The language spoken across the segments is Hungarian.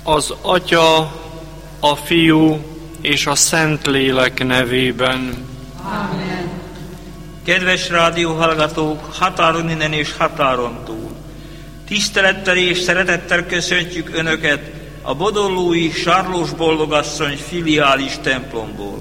Az Atya, a Fiú és a Szentlélek nevében. Amen. Kedves rádióhallgatók, határon innen és határon túl! Tisztelettel és szeretettel köszöntjük Önöket a bodolói Sarlós Boldogasszony filiális templomból.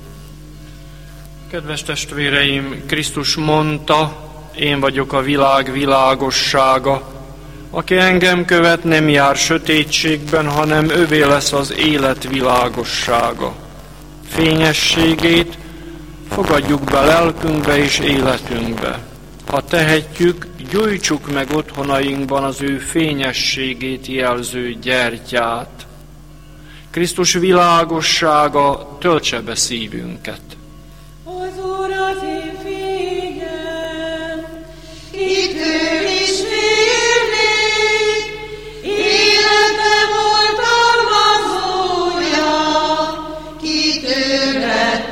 Kedves testvéreim, Krisztus mondta, én vagyok a világ világossága. Aki engem követ, nem jár sötétségben, hanem övé lesz az élet világossága. Fényességét fogadjuk be lelkünkbe és életünkbe. Ha tehetjük, gyújtsuk meg otthonainkban az ő fényességét jelző gyertyát. Krisztus világossága töltse be szívünket. Az Úr az én fényem, kitől is félnék, életem oltalmazója, kitől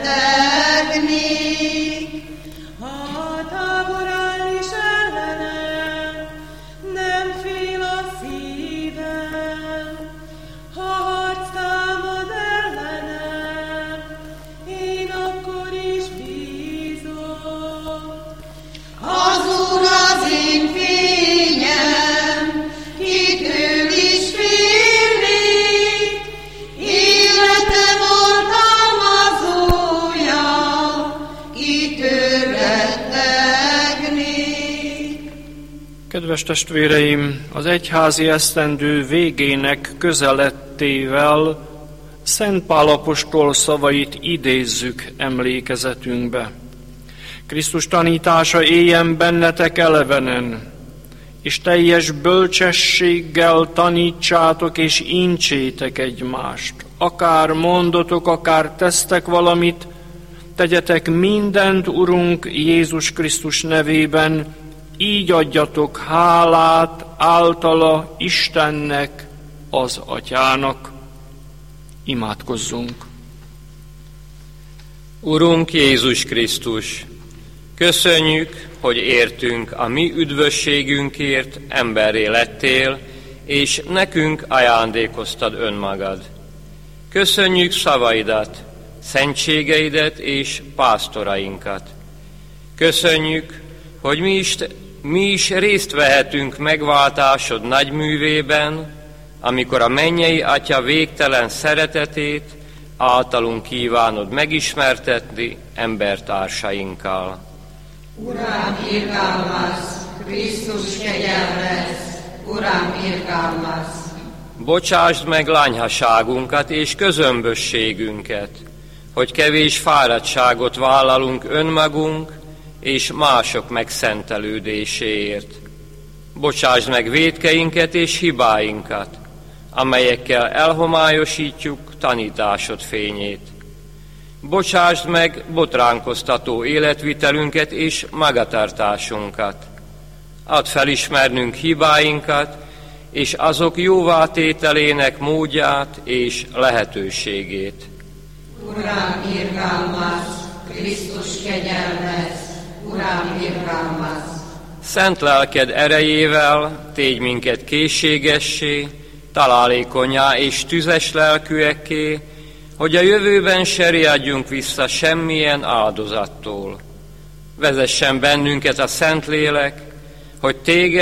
rettegnék. Ha tábor áll is ellenem, nem fél a szívem, ha harc támad ellenem, én akkor is bízom. Az Úr az én fényem, kitől is félnék, életem oltalmazója, kitől rettegnék. Kedves testvéreim, az egyházi esztendő végének közelettével Szent Pál apostol szavait idézzük emlékezetünkbe. Krisztus tanítása éljen bennetek elevenen, és teljes bölcsességgel tanítsátok és intsétek egymást. Akár mondotok, akár tesztek valamit, tegyetek mindent Urunk Jézus Krisztus nevében, így adjatok hálát általa Istennek, az Atyának. Imádkozzunk! Urunk Jézus Krisztus, köszönjük, hogy értünk a mi üdvösségünkért emberré lettél, és nekünk ajándékoztad önmagad. Köszönjük szavaidat, szentségeidet és pásztorainkat. Köszönjük, hogy mi is részt vehetünk megváltásod nagy művében, amikor a mennyei Atya végtelen szeretetét általunk kívánod megismertetni embertársainkkal. Uram, irgalmaz, Krisztus kegyelmez, Uram, irgalmaz. Bocsásd meg lányhaságunkat és közömbösségünket, hogy kevés fáradtságot vállalunk önmagunk és mások megszentelődéséért. Bocsásd meg vétkeinket és hibáinkat, amelyekkel elhomályosítjuk tanításod fényét. Bocsásd meg botránkoztató életvitelünket és magatartásunkat. Add felismernünk hibáinkat, és azok jóvátételének módját és lehetőségét. Uram, irgalmaz, Krisztus kegyelmez, Uram, irgalmaz. Szent lelked erejével tégy minket készségessé, találékonyá és tüzes lelkűekké, hogy a jövőben se riadjunk vissza semmilyen áldozattól. Vezessen bennünket a Szentlélek, hogy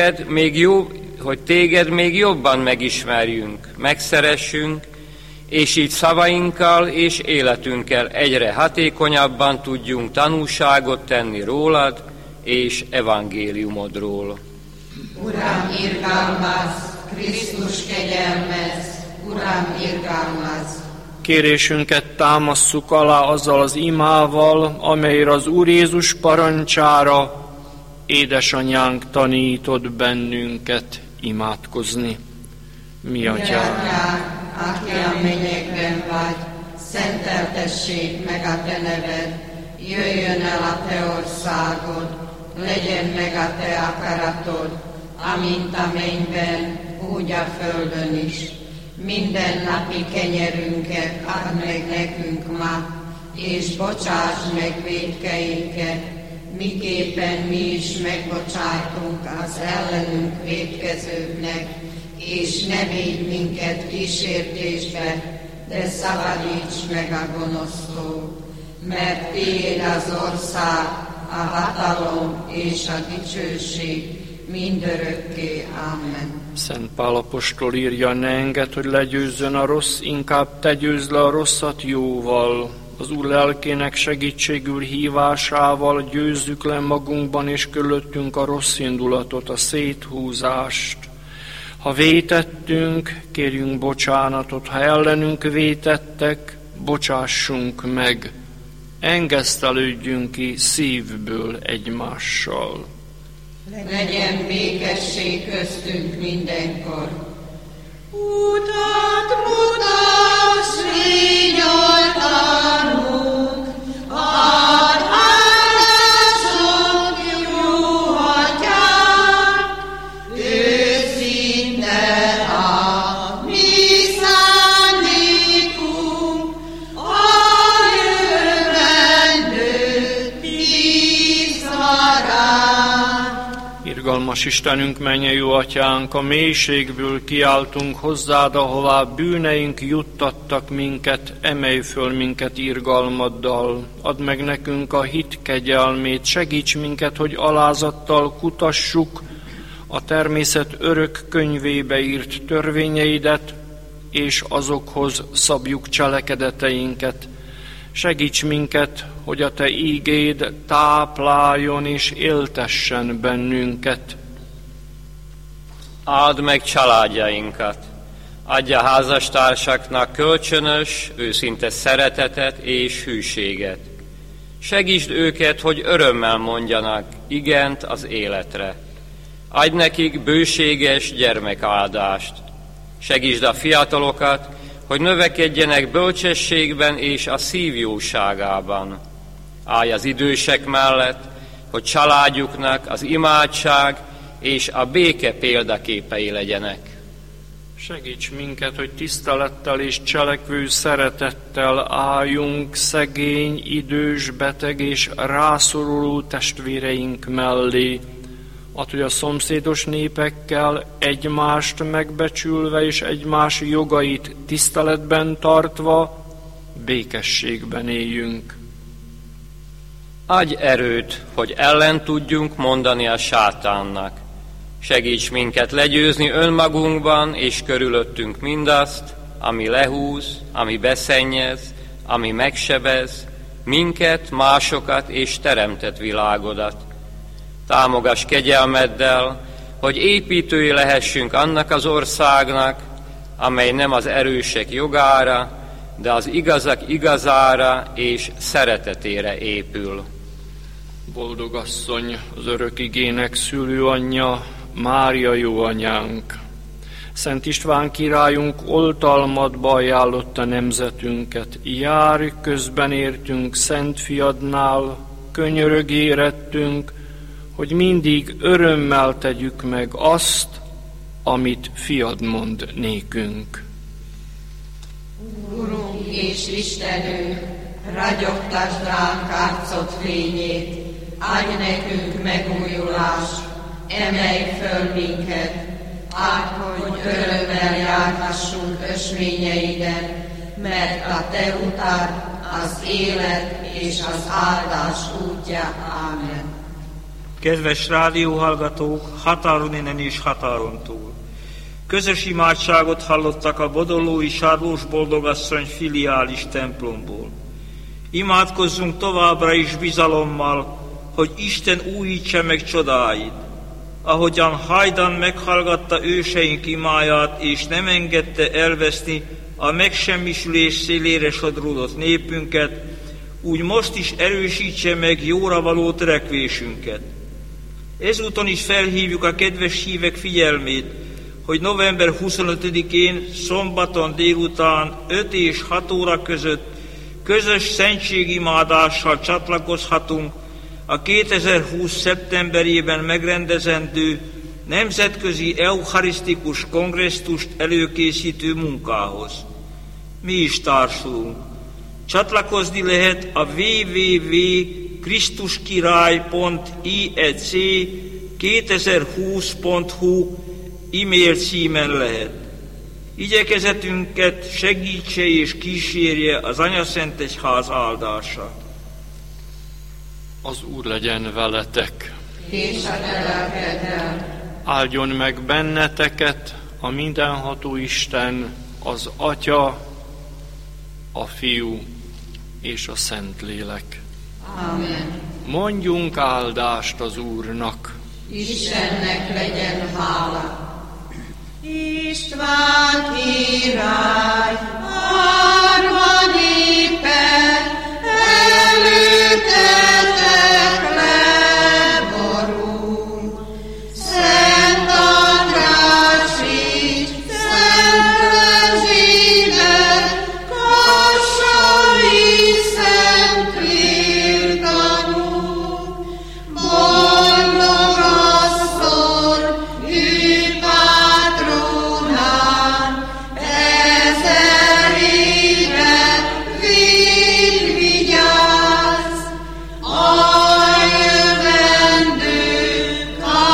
téged még jobban megismerjünk, megszeressünk, és így szavainkkal és életünkkel egyre hatékonyabban tudjunk tanúságot tenni rólad és evangéliumodról. Uram, irgalmaz, Krisztus kegyelmez, Uram, irgalmaz. Kérésünket támasszuk alá azzal az imával, amelyre az Úr Jézus parancsára édesanyánk tanított bennünket imádkozni. Mi Atyánk, aki a mennyekben vagy, szenteltessék meg a te neved, jöjjön el a te országod, legyen meg a te akaratod, amint a mennyben, úgy a földön is. Minden napi kenyerünket add meg nekünk ma, és bocsáss meg vétkeinket, miképpen mi is megbocsájtunk az ellenünk vétkezőknek, és ne védj minket kísértésbe, de szabadíts meg a gonosztól, mert tiéd az ország, a hatalom és a dicsőség mindörökké. Amen. Szent Pál apostol írja, ne engedd, hogy legyőzzön a rossz, inkább te győzd le a rosszat jóval. Az Úr lelkének segítségül hívásával győzzük le magunkban és körülöttünk a rossz indulatot, a széthúzást. Ha vétettünk, kérjünk bocsánatot, ha ellenünk vétettek, bocsássunk meg. Engesztelődjünk ki szívből egymással. Legyen békesség köztünk mindenkor. Utat mutass, légy oltalmunk, add hálásunk jó atyánk, őszinte a mi szándékunk, a jövendőt bízva ránk. Irgalmas Istenünk, mennyei jó atyánk, a mélységből kiáltunk hozzád, ahová bűneink juttattak minket, emelj föl minket irgalmaddal. Add meg nekünk a hit kegyelmét, segíts minket, hogy alázattal kutassuk a természet örök könyvébe írt törvényeidet, és azokhoz szabjuk cselekedeteinket. Segíts minket, hogy a te ígéd tápláljon és éltessen bennünket. Áld meg családjainkat, adja házastársaknak kölcsönös, őszinte szeretetet és hűséget. Segítsd őket, hogy örömmel mondjanak igent az életre. Adj nekik bőséges gyermekáldást. Segítsd a fiatalokat, hogy növekedjenek bölcsességben és a szív jóságában. Állj az idősek mellett, hogy családjuknak az imádság és a béke példaképei legyenek. Segíts minket, hogy tisztelettel és cselekvő szeretettel álljunk szegény, idős, beteg és rászoruló testvéreink mellé. Add, hogy a szomszédos népekkel egymást megbecsülve és egymás jogait tiszteletben tartva békességben éljünk. Adj erőt, hogy ellen tudjunk mondani a sátánnak. Segíts minket legyőzni önmagunkban és körülöttünk mindazt, ami lehúz, ami beszennyez, ami megsebez, minket, másokat és teremtett világodat. Támogass kegyelmeddel, hogy építői lehessünk annak az országnak, amely nem az erősek jogára, de az igazak igazára és szeretetére épül. Boldog asszony, az örök igének szülőanyja, Mária jó anyánk. Szent István királyunk oltalmadba ajánlotta nemzetünket. Járj közben értünk Szent Fiadnál, könyörög érettünk, hogy mindig örömmel tegyük meg azt, amit Fiad mond nékünk. Urunk és Istenünk, ragyogtasd ránk arcod fényét, adj nekünk megújulást, emelj föl minket, add, hogy örömmel járhassunk ösvényeiden, mert a te utad az élet és az áldás útja. Amen. Kedves rádióhallgatók, határon innen és határon túl! Közös imádságot hallottak a Bodollói Sárlós Boldogasszony filiális templomból. Imádkozzunk továbbra is bizalommal, hogy Isten újítsa meg csodáit. Ahogyan hajdan meghallgatta őseink imáját, és nem engedte elveszni a megsemmisülés szélére sodródott népünket, úgy most is erősítse meg jóra való törekvésünket. Ezúton is felhívjuk a kedves hívek figyelmét, hogy november 25-én szombaton délután 5 és 6 óra között közös szentségimádással csatlakozhatunk a 2020. szeptemberében megrendezendő nemzetközi eucharisztikus kongresszust előkészítő munkához. Mi is társulunk. Csatlakozni lehet a www.krisztuskirály.iec2020.hu e-mail címen lehet. Igyekezetünket segítse és kísérje az Anyaszent Egyház áldása. Az Úr legyen veletek. És a te lelkeddel. Áldjon meg benneteket a mindenható Isten, az Atya, a Fiú és a Szentlélek. Amen. Mondjunk áldást az Úrnak. Istennek legyen hála. István király, árva népe, előttetek leborul. Szent András is, Szent Erzsébet, Kassai Szent Vértanúk, boldog asszony, ő patronán, ezer éve vigyázz, a jövendő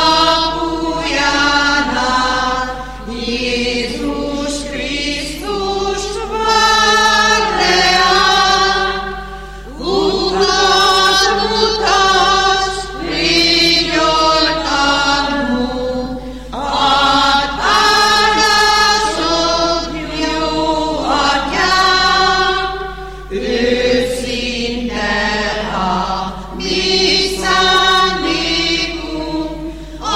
kapujánál, Jézus Krisztus vár reánk, utat mutasd, légy oltalmunk, add áldásod, jó atyánk, őszinte a mi szándékunk, a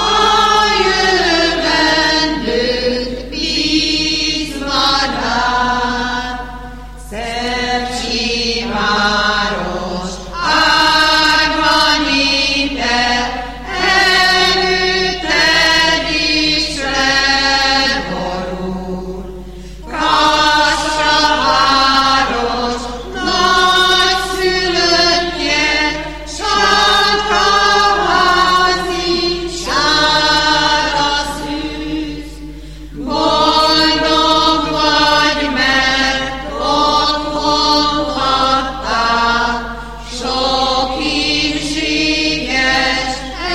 jövendőt bízva rád. Szercsi város, árva népe, előtted is leborul. Kassa város, nagyszülöttje, sarkaházi, sára szűz. Boldog vagy, mert otthon hagytál, sok hírséges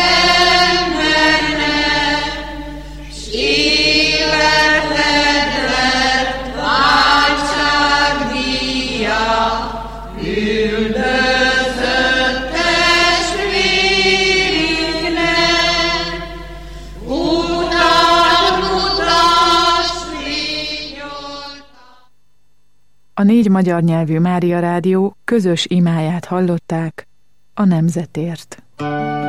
embernek, s életed lett váltságdíja, üldözött testvérünknek. Utat mutasd, légy oltalmunk. A 4 magyar nyelvű Mária Rádió közös imáját hallották a nemzetért.